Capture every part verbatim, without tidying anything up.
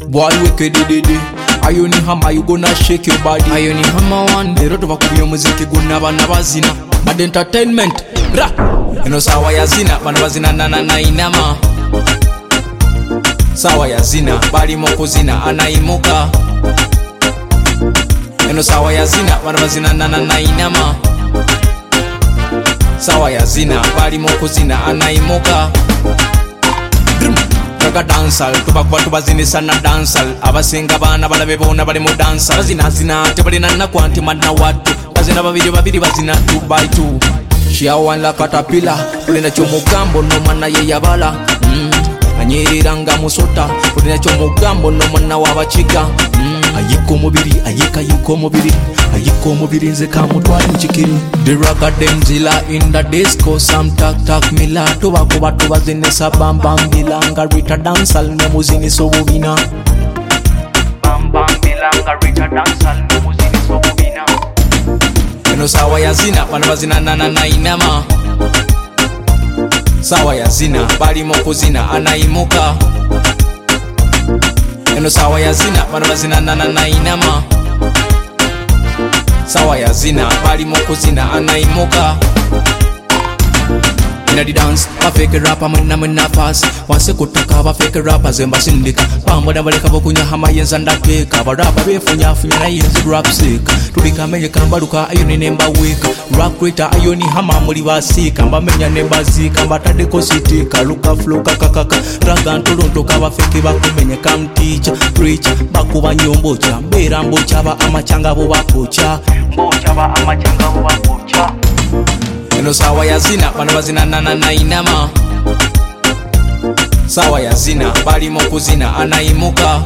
Boy wicked did Ayoni Hammer, you gonna shake your body. Ayoni Hammer one day roto bakubyo muziki guna bana bazina. Mad entertainment ra eno sawa ya zina bana bazina na na na inama. Sawa ya zina bali moko zina anaimuka. Eno sawa ya zina bana bazina na na na inama. Sawa ya zina bali moko zina anaimuka. Raga dancehall tubakuba tubazinisa na dancehall abasinga bana balabe bona bali mu dancehall bazina zina tebalina na kwanti madna watu bazina babiri babiri bazina two by two shia one la katapila ulina chomugambo no mana ye yabala mm. Anyiranga musota ulina chomugambo no mana wabachiga mm. Ayiko mubiri ayika yiko mubiri ayiko mubiri nze kamutwali nchikiri the raga demzila in the disco some tak tak mila tubakuba tubazinisa bam bam bilanga rita dancehall ne muzini sobubina bam bam bilanga rita dancehall ne muzini sobubina eno sawa ya zina bana bazina na na na inama. Sawa ya zina bali moko zina anaimuka. Eno sawa ya zina bana bazina na na na inama. Sawa ya zina bali moko zina anaimuka. Inna the dance, ba fake rapper muna muna pass. Wanse kutoka ba fake rapper zemba sindika. Pambo da baleka bokunya hama yenza ndakeka. Ba rapper befunya funya na yenzi rap sick. Tulika menye kambaruka ayoni nemba wika. Rock creator ayoni hama muri basika. Mba menya nemba zika mba tade ko sitika. Luka flow kakakaka. Raga ntolonto ka ba fake bakumenye kam teacher preacher. Bakuba nyombocha mbera mbocha ba amachanga bo bakocha. Mbocha ba amachanga bo bakocha. Eno sawa ya zina bana bazina na na na inama. Sawa ya zina bali moko zina anaimuka.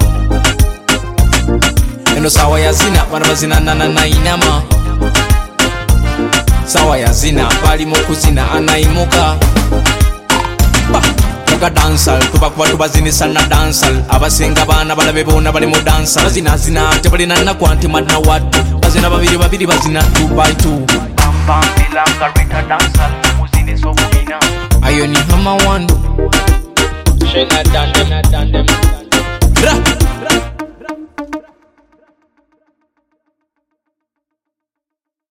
Eno sawa ya zina bana bazina na na na inama. Sawa ya zina bali moko zina anaimuka. Raga dancehall tubakuba tubazinisa na dancehall abasinga bana balabe bona bali mu dancehall bazina zina tebalina na kwanti madna watu bazina babiri babiri bazina two by two bam bilanga rita dancehall muzini sobubina. Ayoni Hammer one Shena dande na dande ra